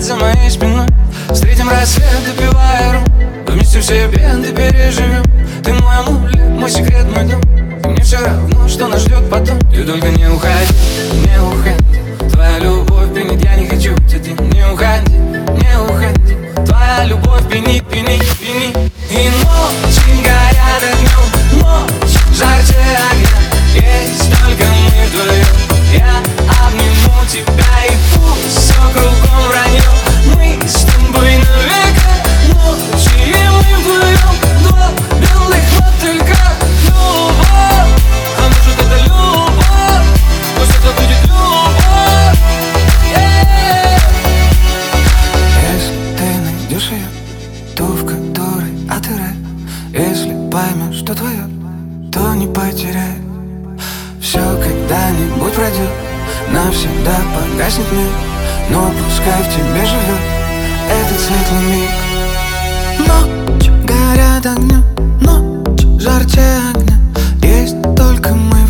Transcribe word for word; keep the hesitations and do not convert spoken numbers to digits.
горят за моей спиной. Встретим рассвет, допивая ром, вместе все беды переживем. Ты мой амулет, мой секрет, мой дом. И мне все равно, что нас ждет потом. Ты только не уходи, не уходи. Твоя любовь пьянит, я не хочу тебя. Не уходи, не уходи. Твоя любовь пьянит, пьянит, пьянит. И ночи горят огнем, ночь жарче огня. Есть только мы вдвоем. Я обниму тебя, и пусть все кругом вранье. Мы с тобой навека, ночи и мы вдвоем. Два белых мотылька, любовь. А может это любовь? Пусть это будет любовь, yeah. Если ты найдешь ее, то в которой отыграй. Если поймешь, что твое, то не потеряй. Все когда-нибудь пройдет, навсегда погаснет мир, но пускай в тебе живет этот светлый миг. Ночь горят огнем, ночь жарче огня. Есть только мы